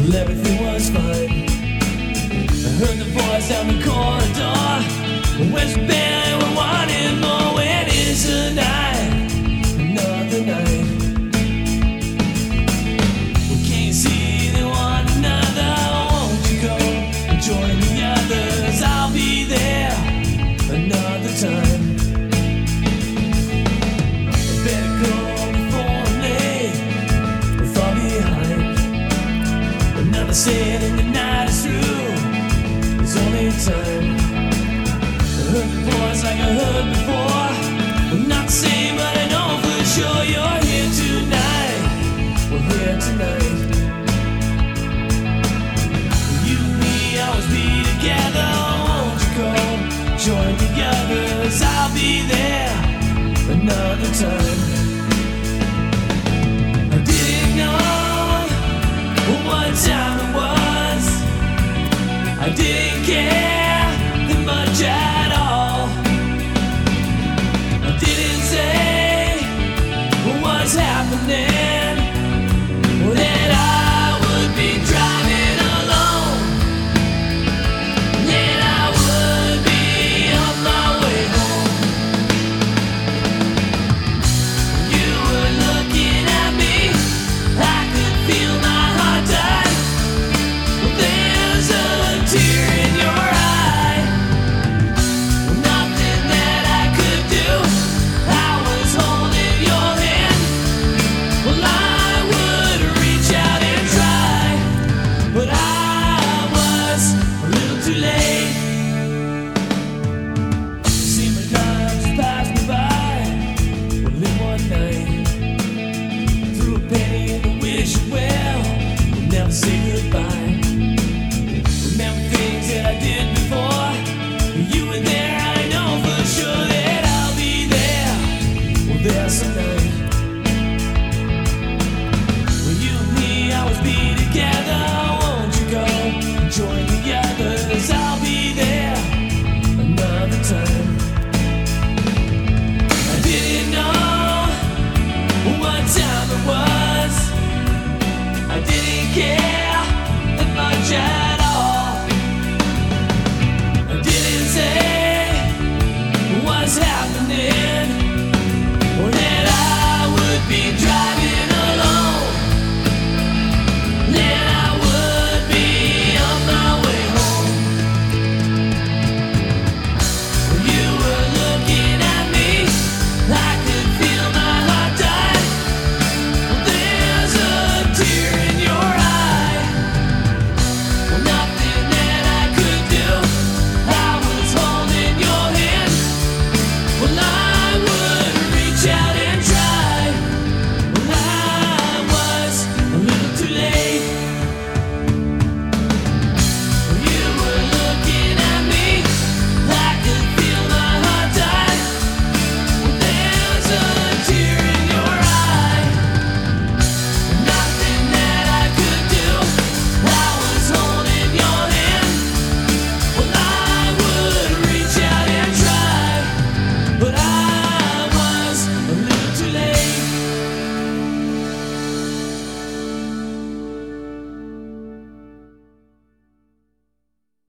Well, everything was fine. I heard the voice down the corridor. Where's the band? We wanted more. When is the night? Another night. We can't see the one another. Won't you go and join the others? I'll be there another time. I better go before I'm late. We're far behind. Another saying the night is through. There's only time. I heard the voice like I heard before. We're not the same, but I know for sure you're here tonight. We're here tonight. You and me always be together. Won't you go join the others? I'll be there another time. I didn't know what time it was. I didn't care.